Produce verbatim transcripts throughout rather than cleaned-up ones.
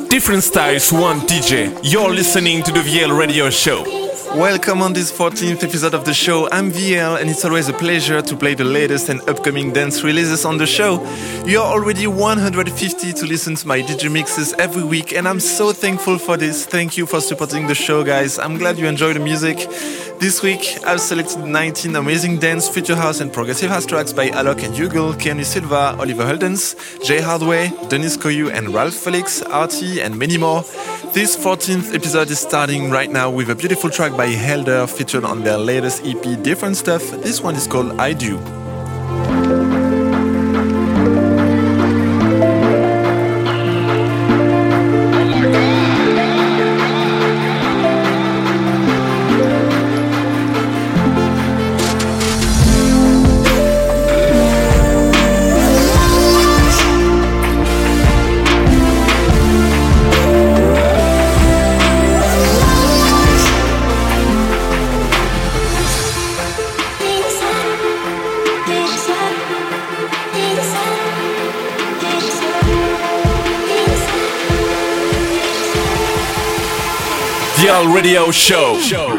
Different styles, one D J. You're listening to the V L Radio Show. Welcome on this fourteenth episode of the show. I'm V L and it's always a pleasure to play the latest and upcoming dance releases on the show. You're already one hundred fifty to listen to my D J mixes every week and I'm so thankful for this. Thank you for supporting the show, guys. I'm glad you enjoy the music. This week, I've selected nineteen amazing dance, future house and progressive house tracks by Alok and Hugo, Keanu Silva, Oliver Heldens, Jay Hardway, Denis Koyu and Ralph Felix, Artie and many more. This fourteenth episode is starting right now with a beautiful track by Helder featured on their latest E P, Different Stuff. This one is called I Do. V L Radio Show. Show.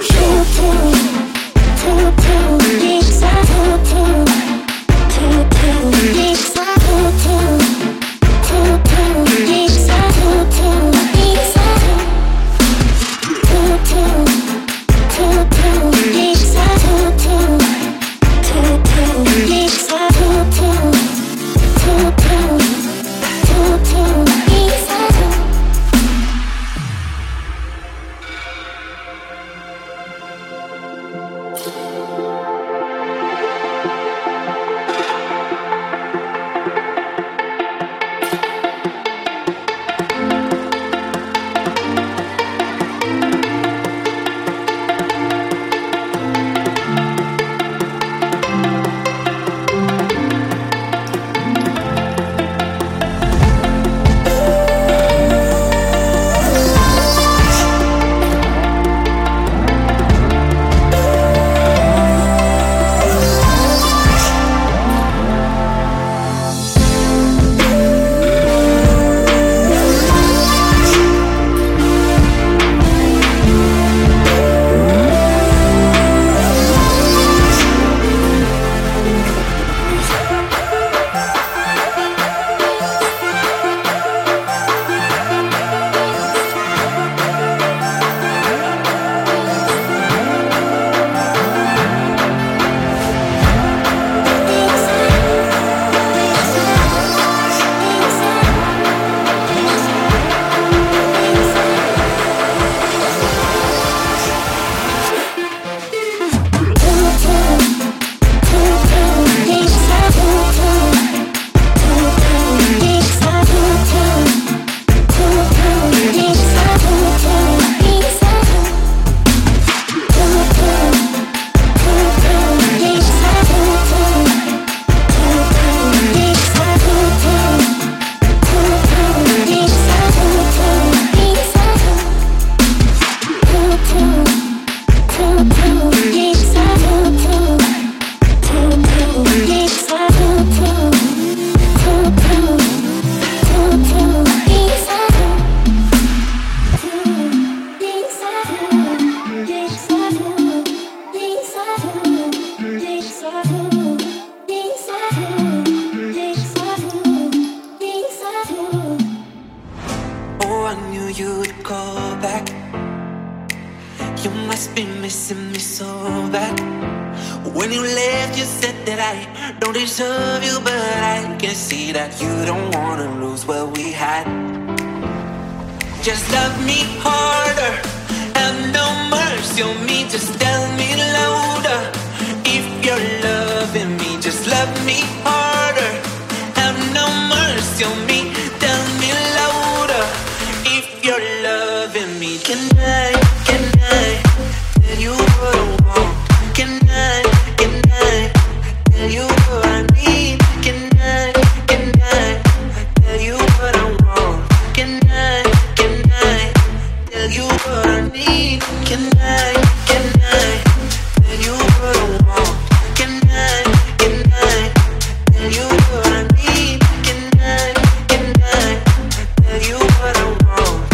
Tell you what I want.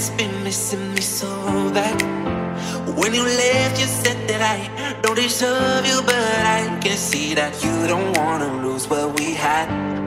just been missing me so bad. When you left, you said that I don't deserve you, but I can see that you don't wanna lose what we had.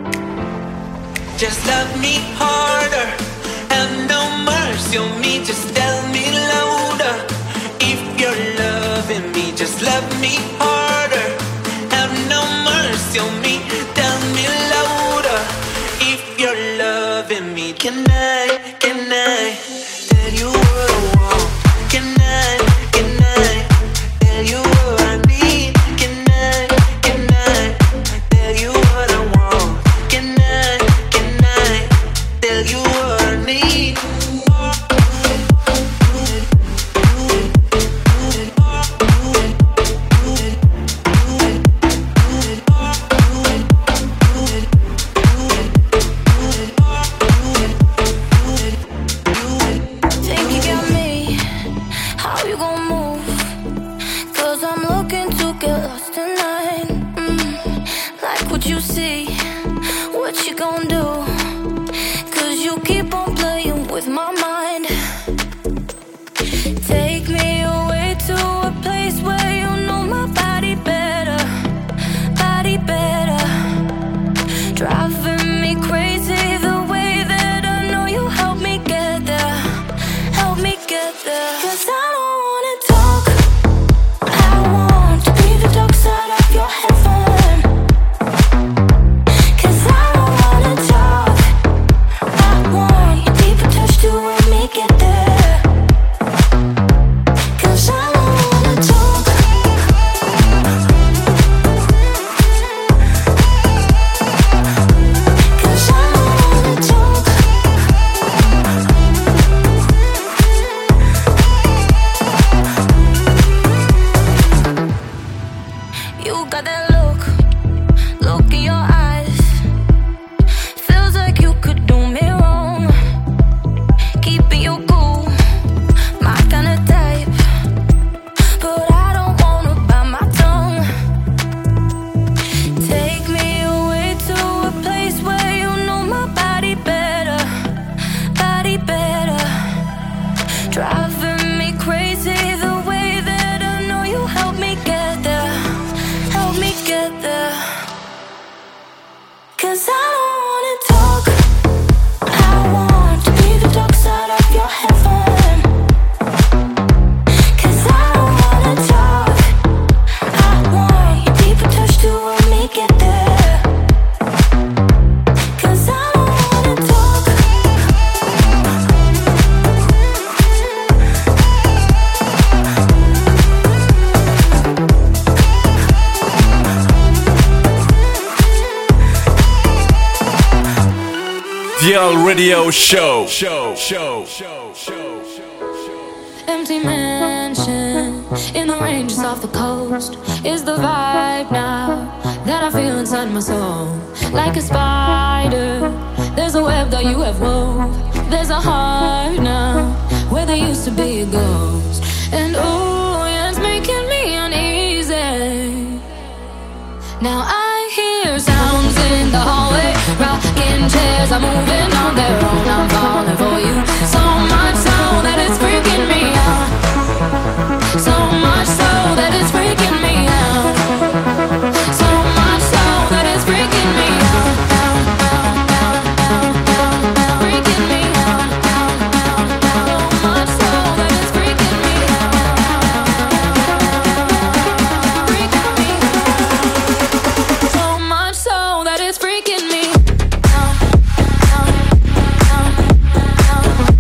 Just love me harder, have no mercy on me. Just tell me louder if you're loving me. Just love me harder, have no mercy on me. Tell me louder if you're loving me. Can I, can I tell you what I want? Can I, can I tell you what I need? Can I, can I tell you what I want? Can I, can I tell you what I need? With my mind, take me away to a place where you know my body better, body better. Driving me crazy the way that I know you help me get there, help me get there. 'Cause I don't wanna talk, I want to be the dark side of your heaven. 'Cause I don't wanna talk, I want your deeper touch to help me get there. 'Cause I don't wanna talk. Cause I don't wanna talk. You got that look, look in your eyes. Feels like you could do me wrong. Keeping you cool, my kind of type. But I don't wanna bite my tongue. Take me away to a place where you know my body better, body better. Driving me crazy the way that I know you help me get there, help me get there. 'Cause I don't wanna talk, I want to be the dark side of your heaven. 'Cause I don't wanna talk, I want your deeper touch to help me get there. 'Cause I don't wanna talk. V L Radio Show. Show. Show. Empty mansion in the ranges off the coast is the vibe now that I feel inside my soul. Like a spider, there's a web that you have wove. There's a heart now where there used to be a ghost. And oh, yeah, it's making me uneasy. Now I hear sounds in the hallway, rocking chairs are moving on their own. I'm falling for you, so much so that it's freaking me out. So much so that it's freaking me out. So much so that it's freaking me out. Freaking me out. So much so that it's freaking me out. Freaking me out. So much so that it's freaking me out.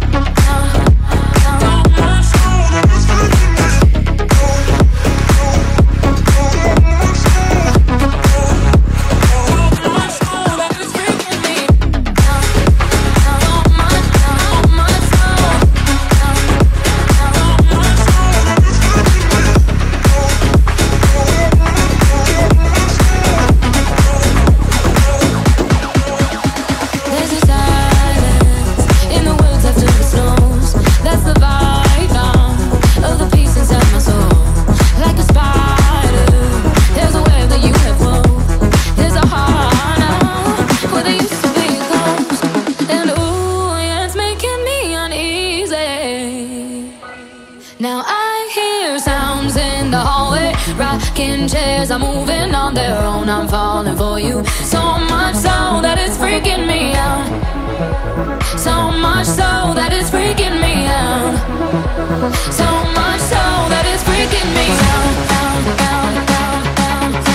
away. Rocking chairs are moving on their own. I'm falling for you. So much so that it's freaking me out. So much so that it's freaking me out. So much so that it's freaking me out. out, out, out, out, out,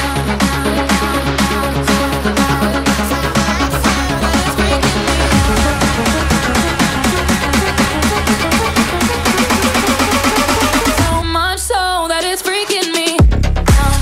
so much so that it's freaking me out.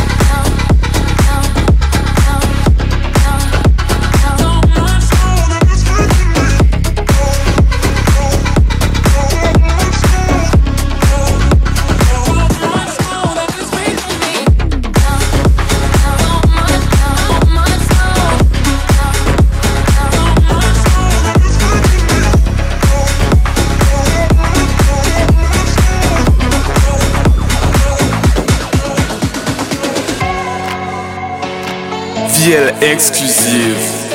V L exclusive.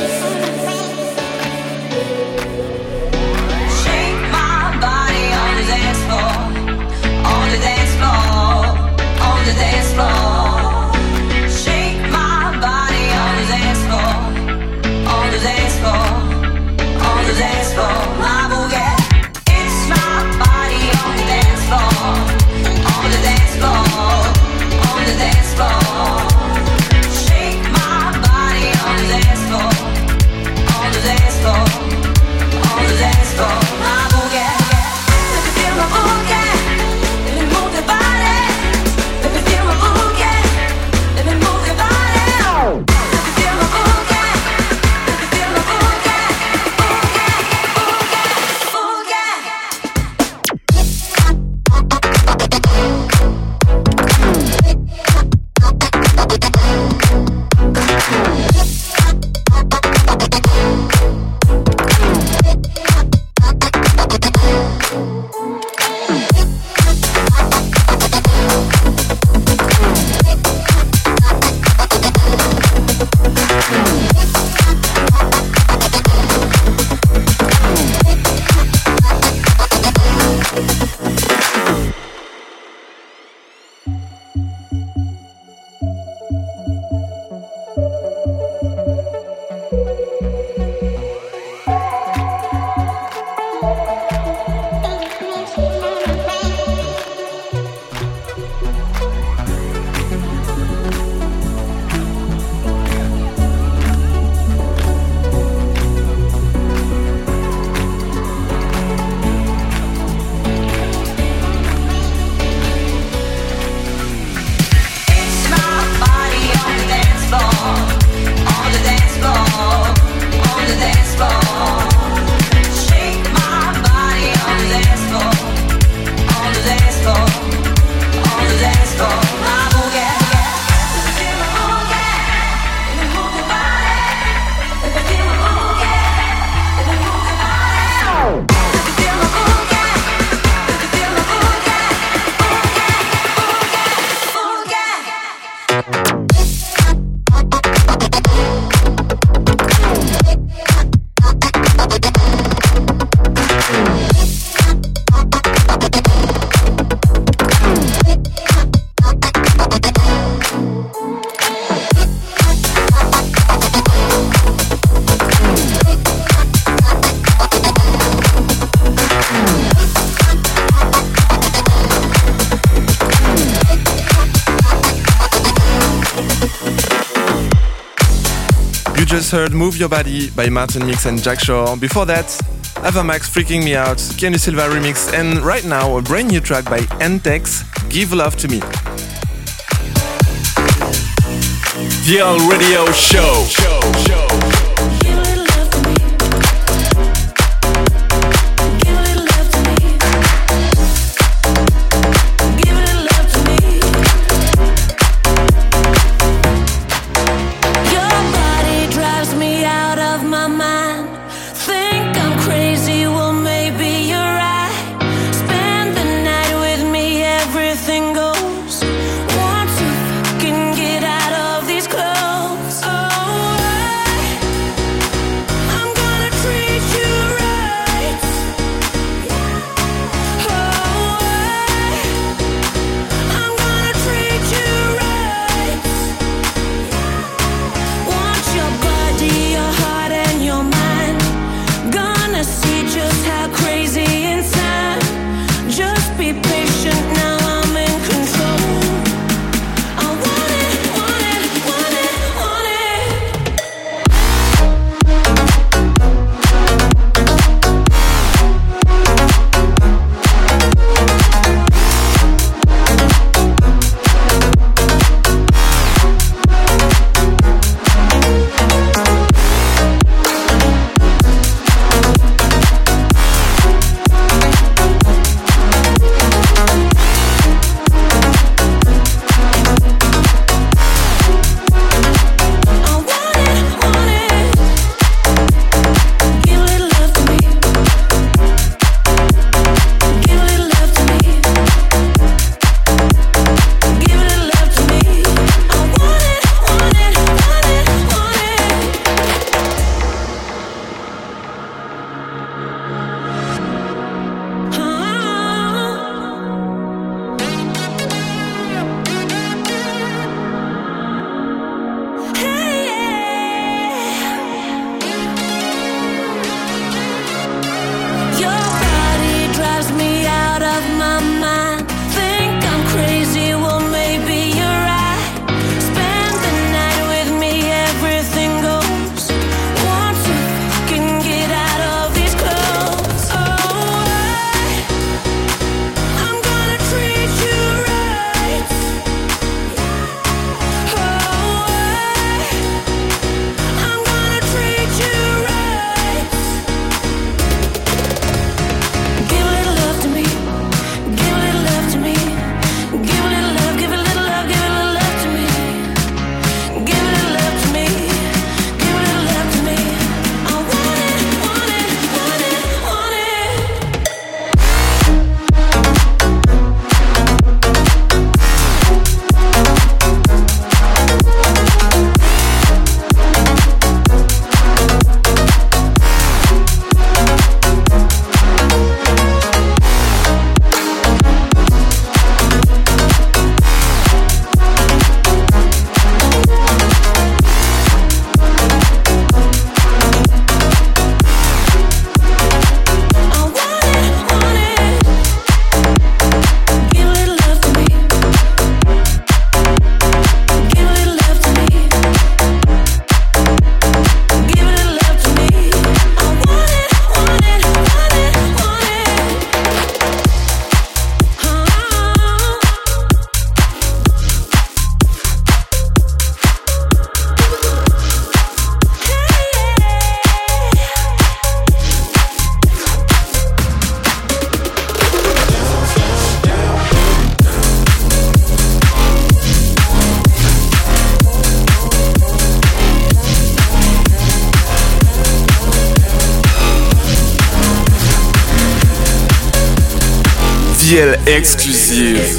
Just heard Move Your Body by Martin Mix and Jack Shore. Before that, Ava Max, Freaking Me Out, Keanu Silva remix, and right now a brand new track by N-Tex, Give Love to Me. V L Radio Show. show, show. Get out of these clothes. Oh, V L exclusive.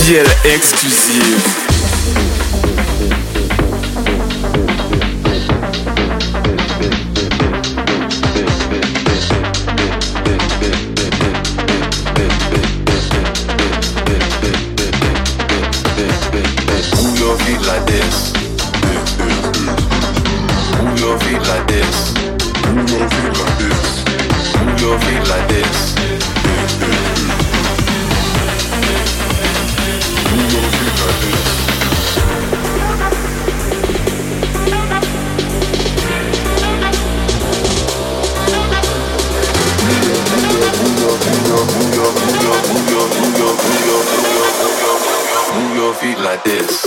V L exclusive. Like this. Move your feet like this. Move your feet like this. Move your feet like this. Move your feet like this. Move your feet like this.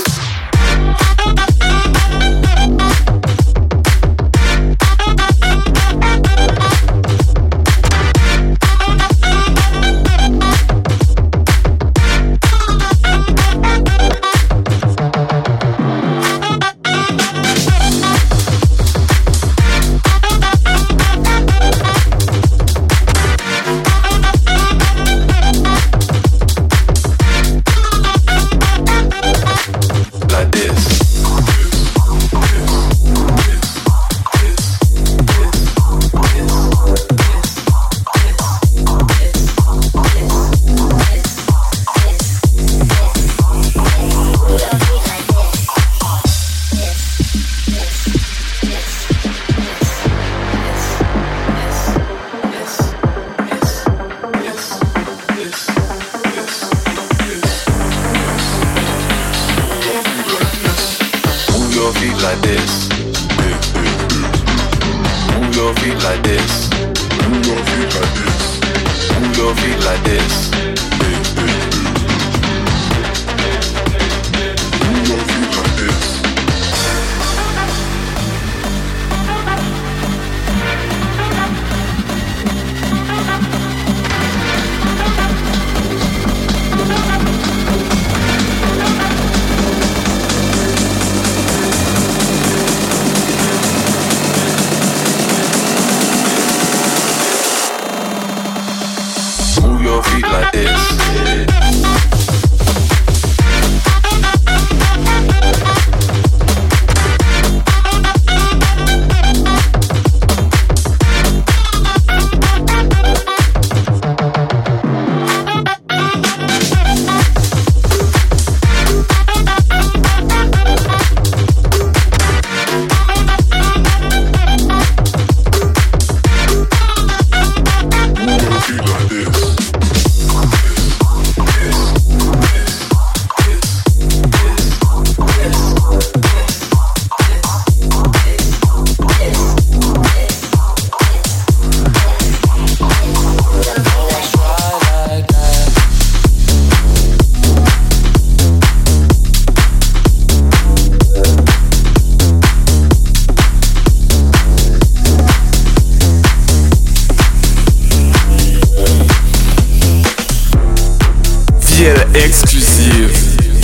Exclusive.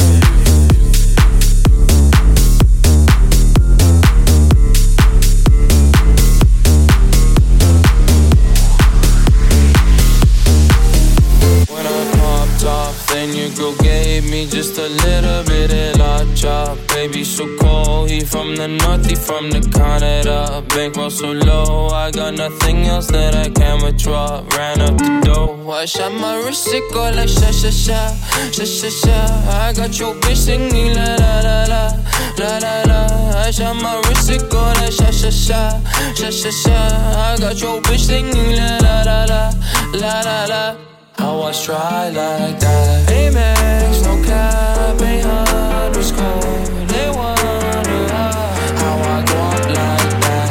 When I popped off, then your girl gave me just a little bit of la chop. Baby, so cold, he from the north, he from the Canada. Bankroll so low, I got nothing else that I can withdraw. Ran up the dough, I shot my wrist, it go like sha sha sha, sha sha sha. I got your bitch singing la la la la, la la la. I shot my wrist, it go like sha sha sha, sha sha sha. I got your bitch singing la la la la, la la la. I was dry like that. Amex, no cap, ain't underscore. They wonder how I go up like that.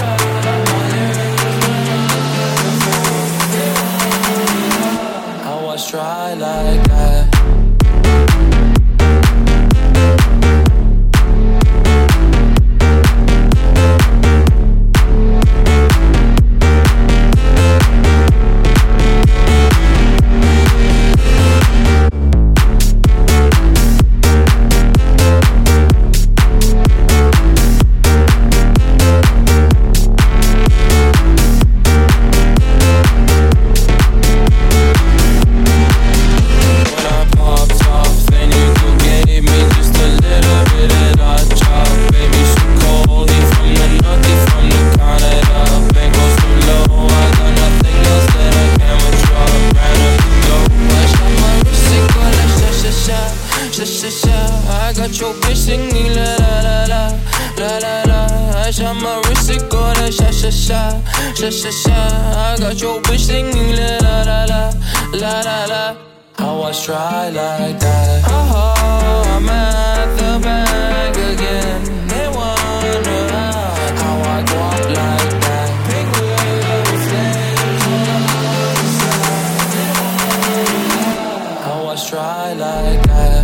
I was dry like that. sha sha. I got your bitch singing la la la la, la la la. I shot my wrist, it go like sha sha sha, sha sha sha. I got your bitch singing la la la la, la la la. How I try like that? Oh, I'm at the bank again. They wonder how, how I go up like that. Big little flames all outside. How I try like that?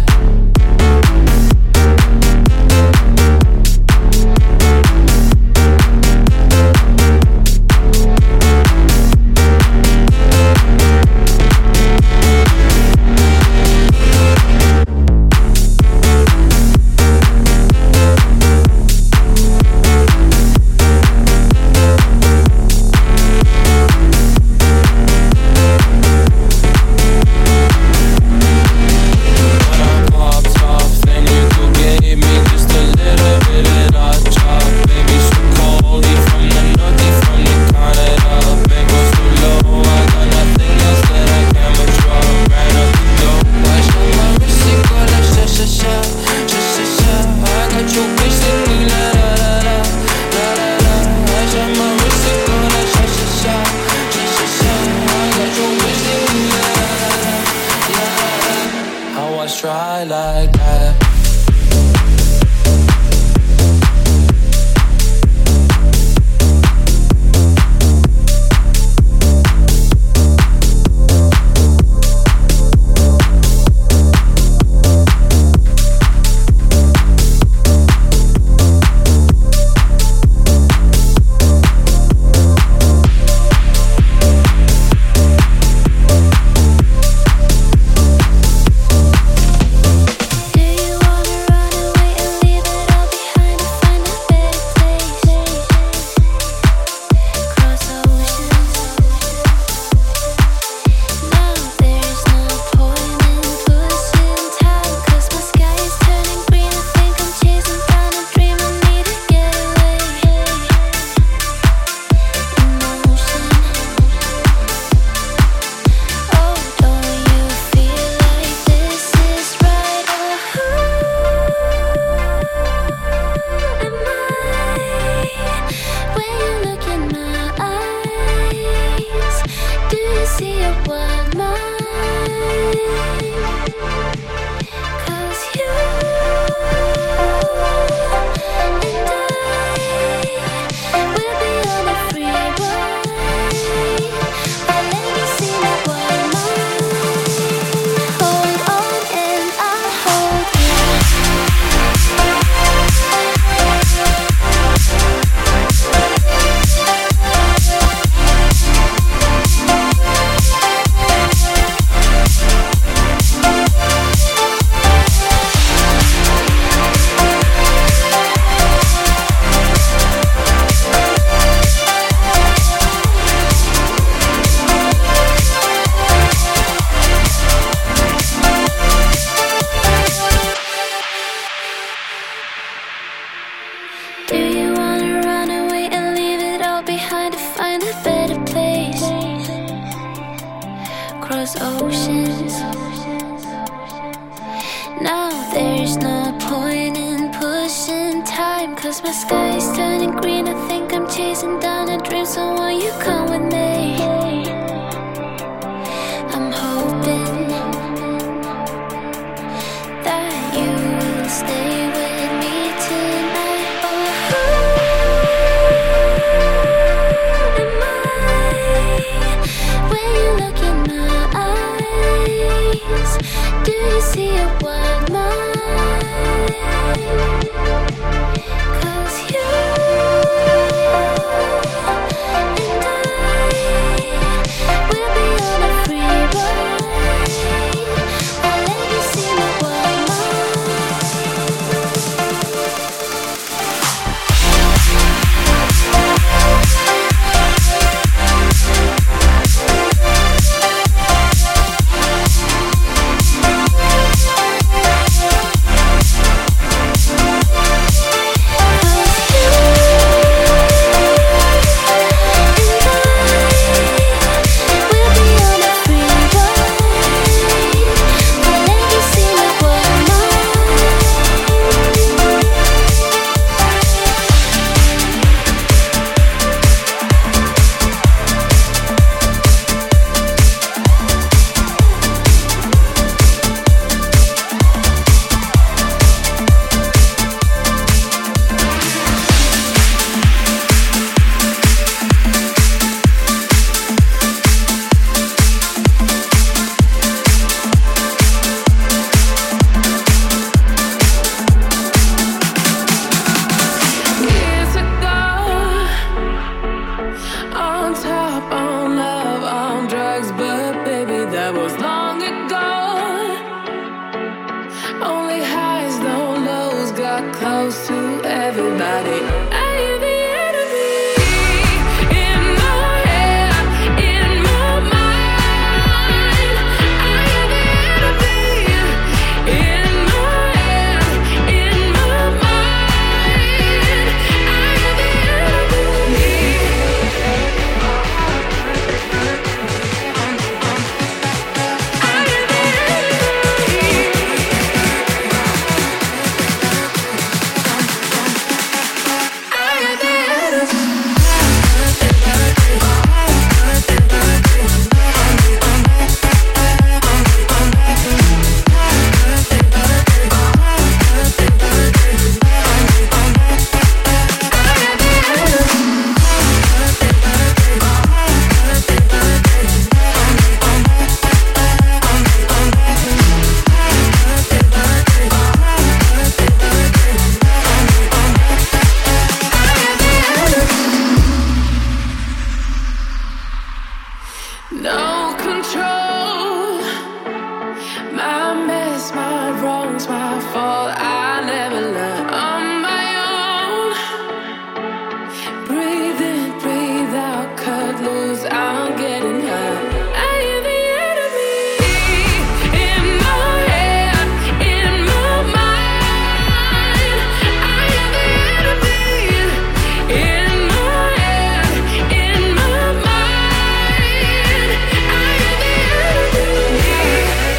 Try like that. close to everybody. I am the enemy in my head, in my mind. I am the enemy in my head, in my mind. I am the enemy. No control, my mess, my wrongs, my fault. I never learned on my own. Breathe in, breathe out, cut loose. I'm getting hurt. I am the enemy in my head, in my mind. I am the enemy in my head, in my mind. I am the enemy.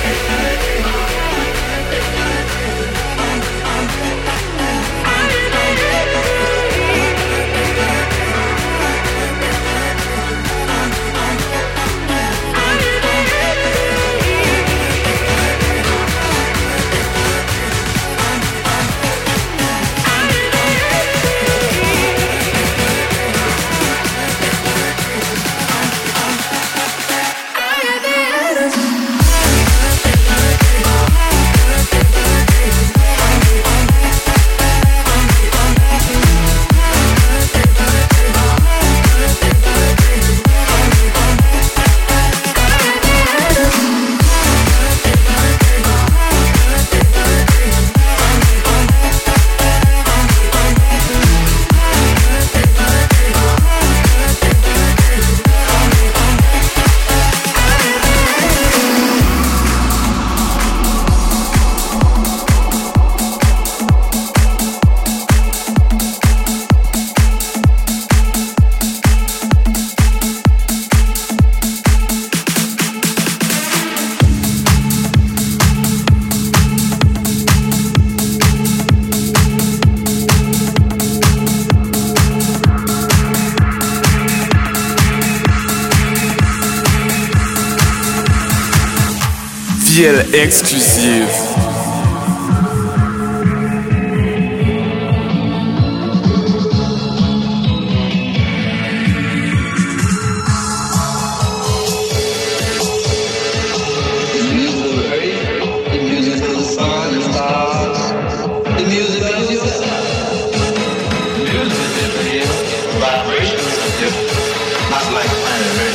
V L exclusive.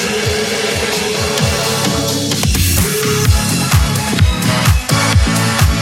Like planet Earth.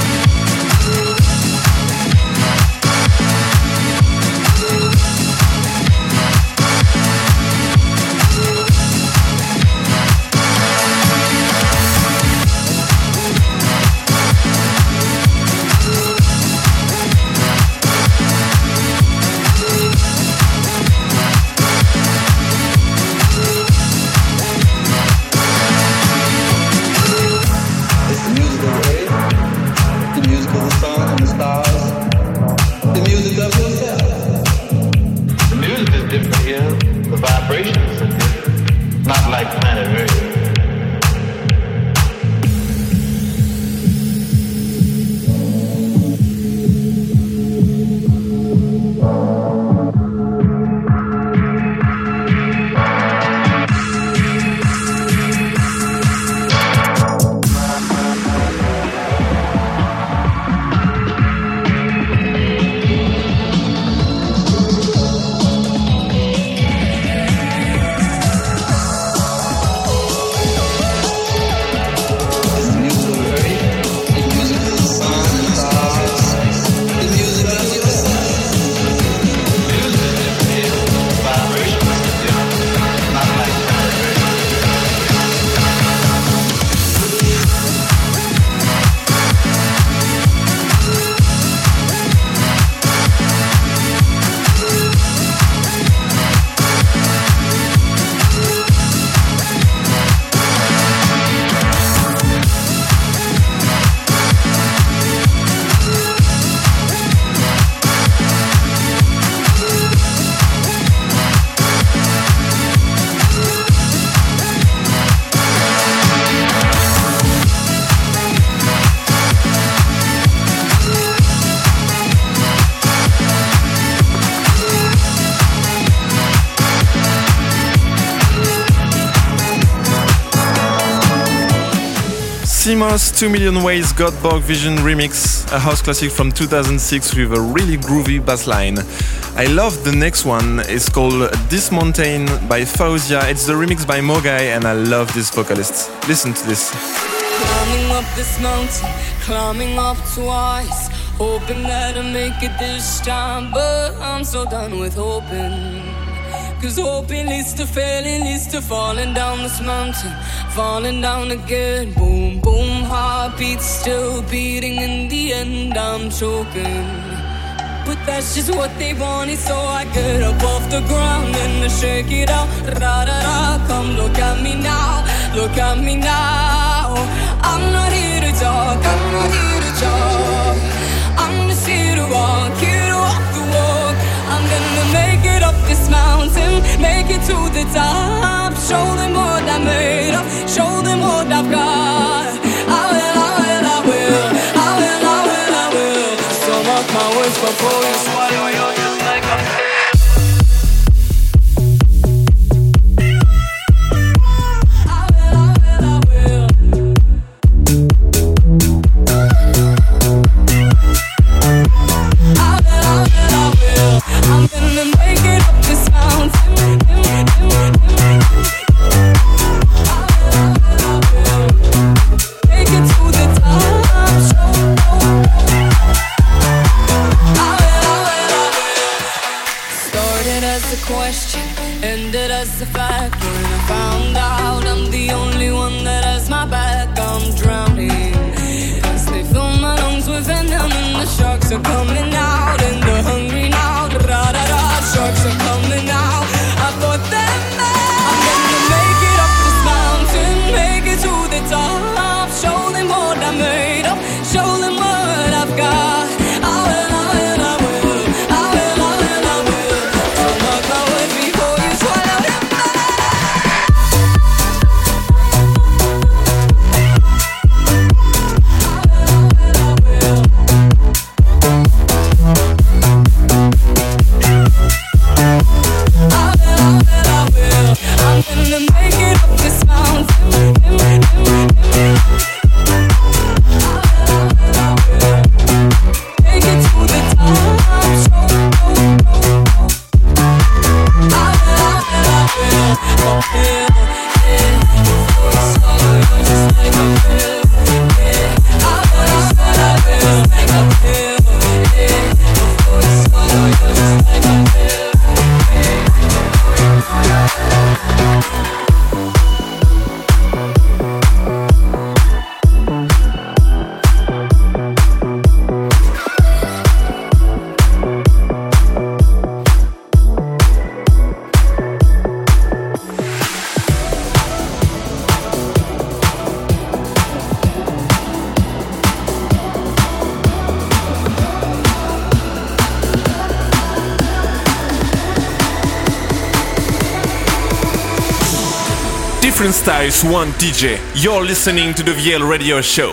Anonymous, Two Million Ways, Godborg Vision Remix, a house classic from two thousand six with a really groovy bass line. I love the next one, it's called This Mountain by Fauzia. It's the remix by Mogai and I love this vocalist. Listen to this. Climbing up this mountain, climbing up twice, hoping that I make it this time, but I'm so done with hoping. Cause hoping leads to failing, leads to falling down this mountain, falling down again. Boom, boom, heartbeat still beating. In the end I'm choking, but that's just what they wanted, so I get up off the ground and I shake it out. Ra-da-da, come look at me now, look at me now. I'm not here to talk, I'm not here to talk, I'm just here to walk, here to walk the walk. I'm gonna make it up this mountain, make it to the top, show them what I made of, show them what I've got. I will, I will, I will, I will, I will, I will. So mark my words before you swallow your just like a pill. I'm gonna make it up this mountain. Take it to the top. Started as a question, ended as a fact. When I found out I'm the only one that has my back, I'm drowning. Cause they fill my lungs with venom and the sharks are coming out. And they're hungry now. Ra-da-da, sharks are coming out. I thought that I'm gonna make it up this mountain, make it to the top, show them what I made of, show them what I've got. I will, I will, I will, I will, I will, I will. So mark my words before you swallow them. I'm gonna make it up this mountain. Take it to the top. Different styles, one D J. You're listening to the V L Radio Show.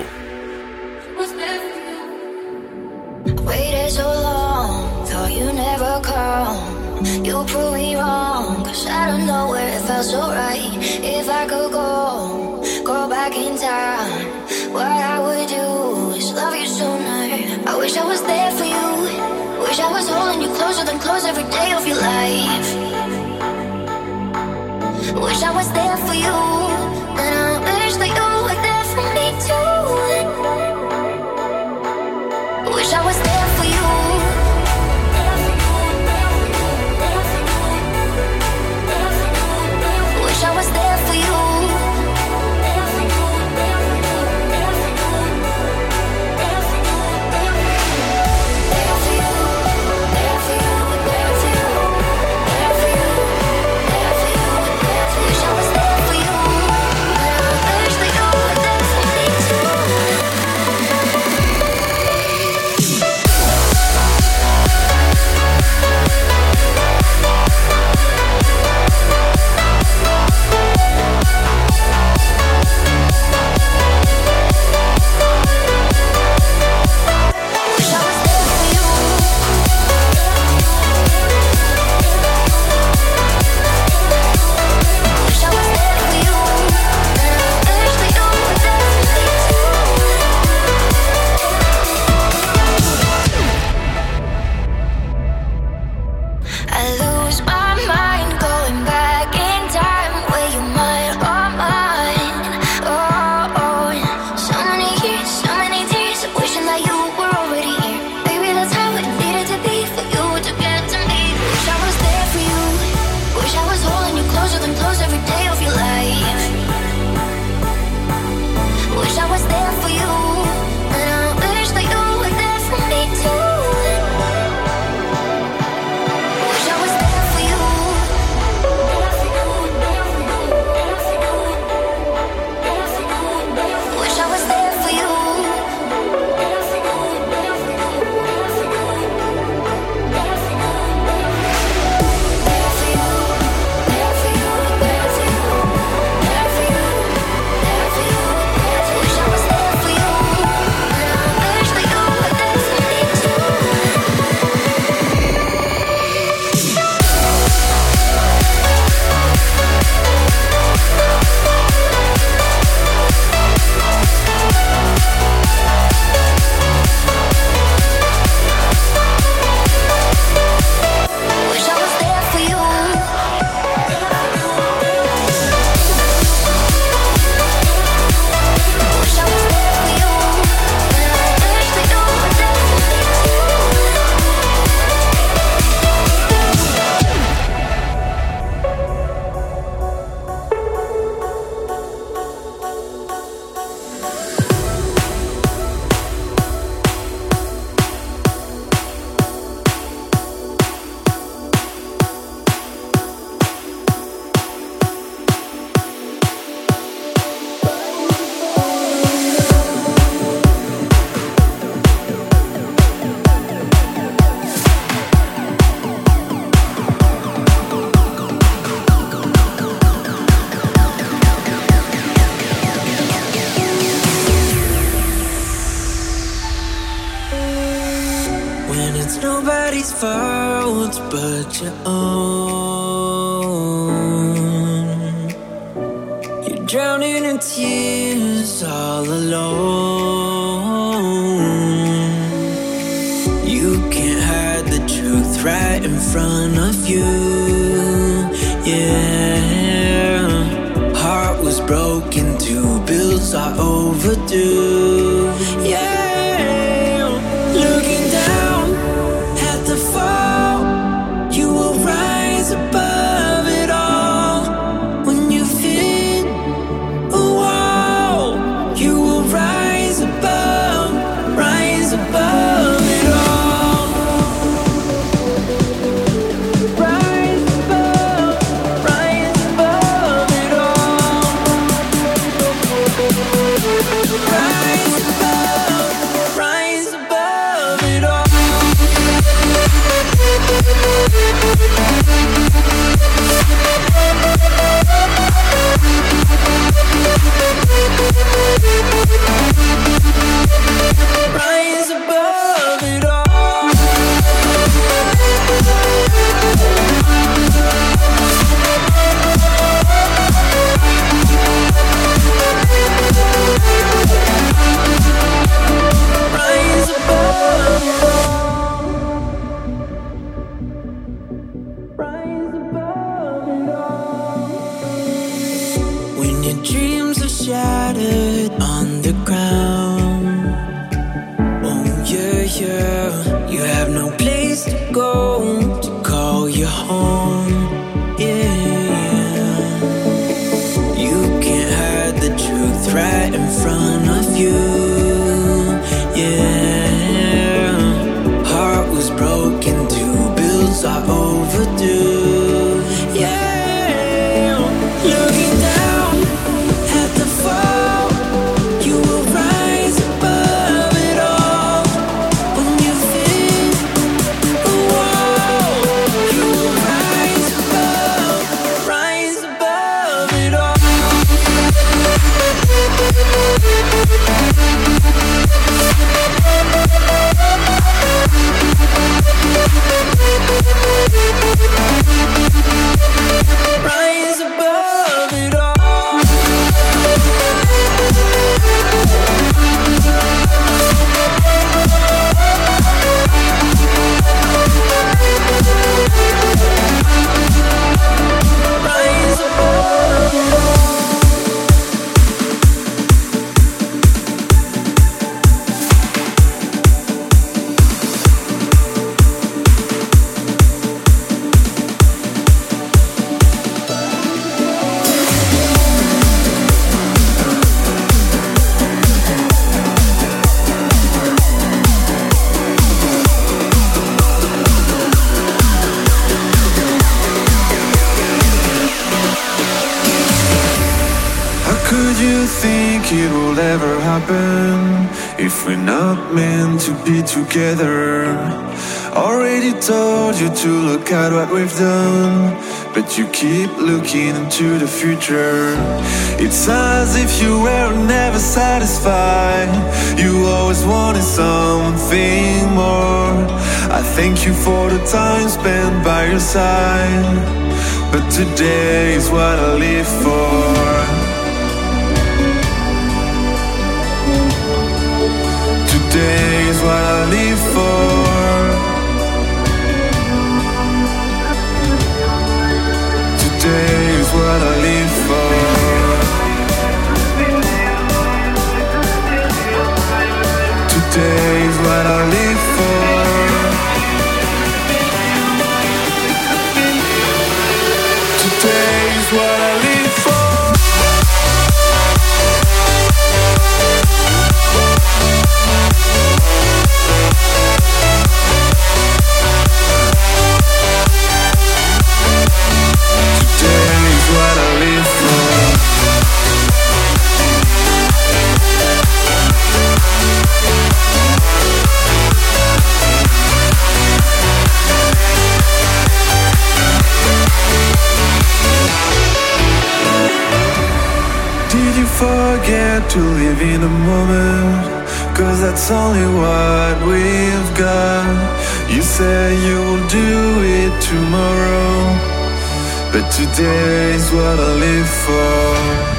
Waited so long, thought you never come. You prove me wrong, cause out of nowhere it felt so right. If I could go, go back in time, what I would do is love you sooner. I wish I was there for you, wish I was holding you closer than close every day of your life. Wish I was there for you, and I wish that you were there for me too. Wish I was there for you. Wish I was there for you. There for you, there for you, there for you, there for you, there for you, there for you. Wish I was there for you, and I wish that you were there for me too. when it's nobody's fault but your own. You're drowning in tears all alone. You can't hide the truth right in front of you. Yeah, heart was broken, two bills are overdue. Yeah, looking down at the fall, you will rise above it all. When you hit a wall, you will rise above, rise above it all. Rise above, rise above it all. Rise above, rise above it all. Rise above it all. Rise above it all. Rise above it all. When your dreams are shattered on the ground, oh yeah, yeah, you have no place to go to call you home. Yeah, you can't hide the truth right in front of you. Yeah, heart was broken, two bills are overdue. Yeah, looking down at the fall, you will rise above it all. When you hit a wall, you will rise above, rise above it all. Rise above it all. Rise above it all. Could you think it will ever happen if we're not meant to be together? Already told you to look at what we've done, but you keep looking into the future. It's as if you were never satisfied. You always wanted something more. I thank you for the time spent by your side, but today is what I live for. Today is what I live for. Today is what I live for. Today is what I live for. Today is what I live for. Forget to live in the moment. 'cause that's only what we've got. You say you will do it tomorrow, but today is what I live for.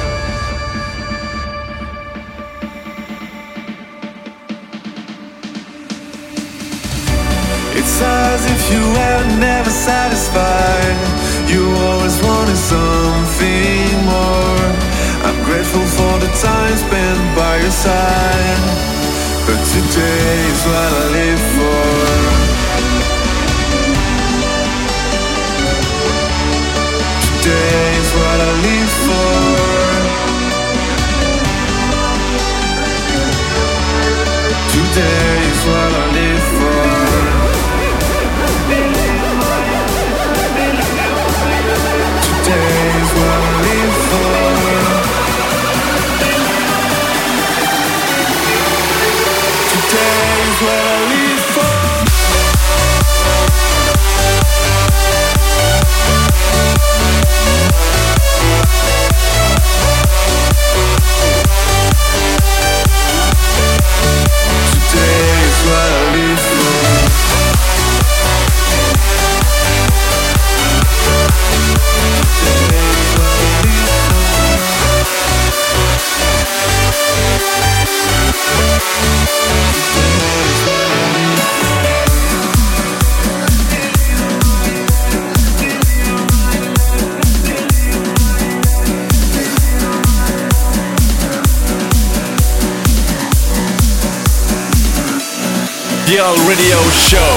It's as if you were never satisfied. You always wanted something more. I'm grateful for the time spent by your side, but today is what I live for. Today is what I live for. Today is what I live for. Today is what I live for. Today is what I live for. Today is what I live for. Yale Radio Show.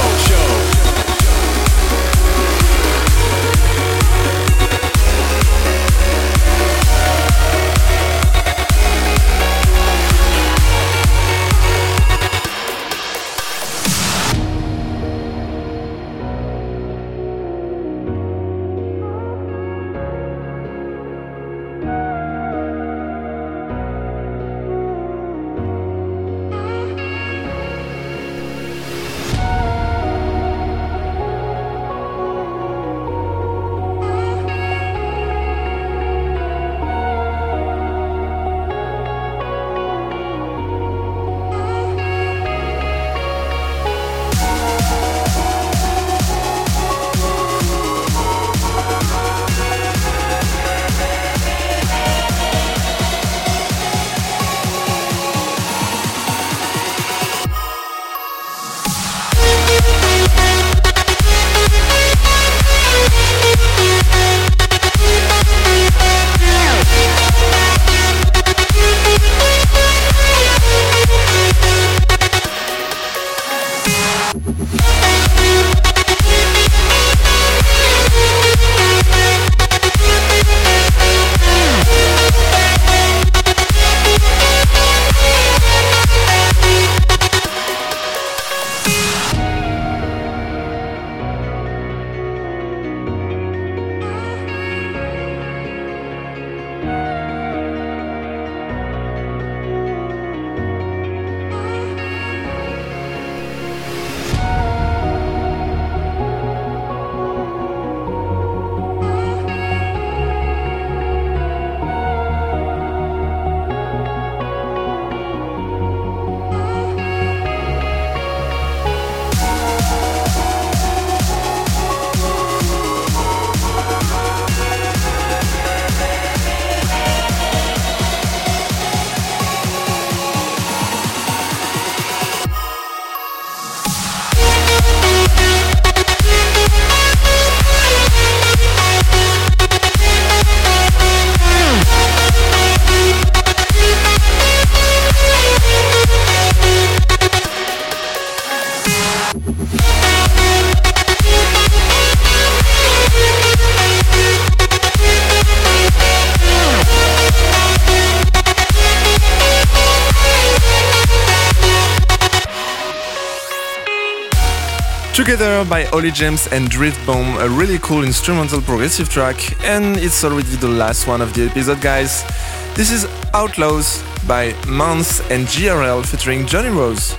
Together by Ollie James and Driftbomb, a really cool instrumental progressive track, and it's already the last one of the episode, guys. This is Outlaws by Mans and G R L featuring Johnny Rose.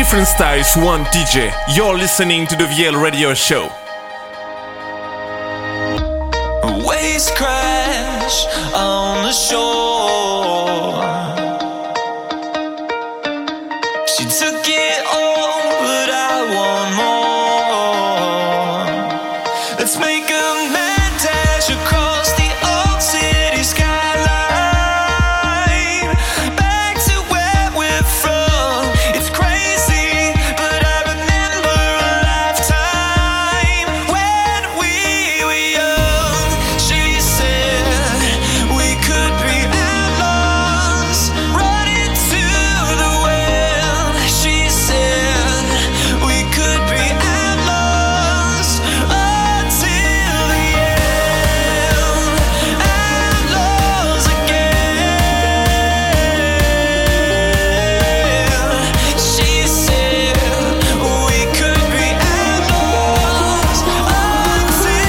Different styles, one D J. You're listening to the V L Radio Show. Waves crash on the shore. She took it all, but I want more. Let's make a mad dash across the old city skyline, back to where we're from. It's crazy, but I remember a lifetime when we were young. She said we could be outlaws, running to the well. She said we could be outlaws until the end. Outlaws again. She said we could be outlaws until the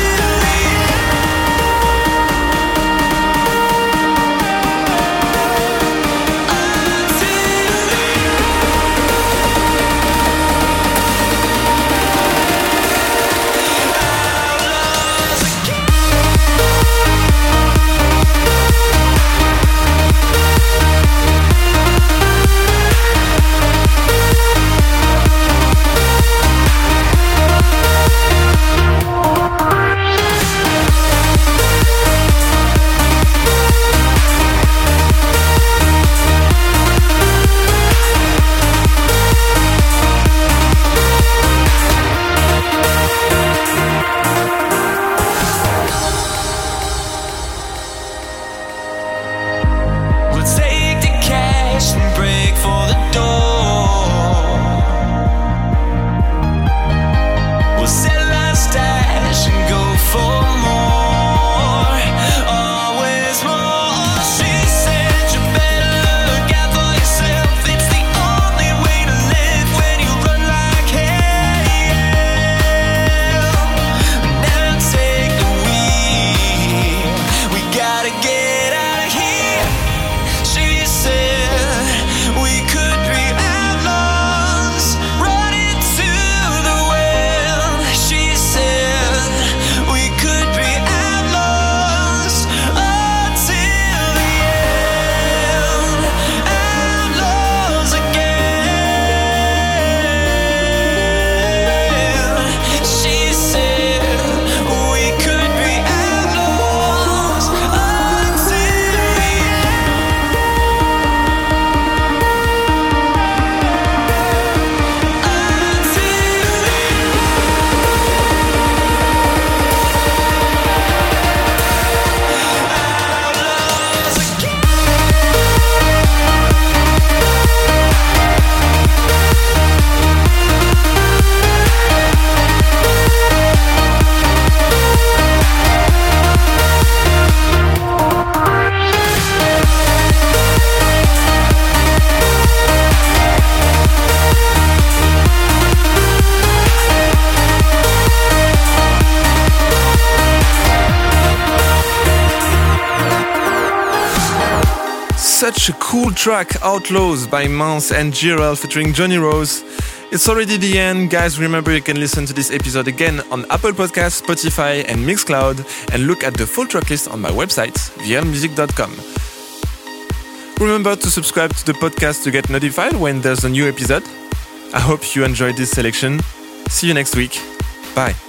We'll take the cash and break for the door. We'll sell our stash and go for more. Always more. She said you better look out for yourself. It's the only way to live when you run like hell. Now take the wheel. We gotta get out of here. She said we could be outlaws, running to the well. She said we could be outlaws until the end. Outlaws again. She said we could be outlaws until the Such a cool track, Outlaws by Mance and Jirel featuring Johnny Rose. It's already the end, guys. Remember, you can listen to this episode again on Apple Podcasts, Spotify, and Mixcloud, and look at the full tracklist on my website, v l music dot com. Remember to subscribe to the podcast to get notified when there's a new episode. I hope you enjoyed this selection. See you next week. Bye.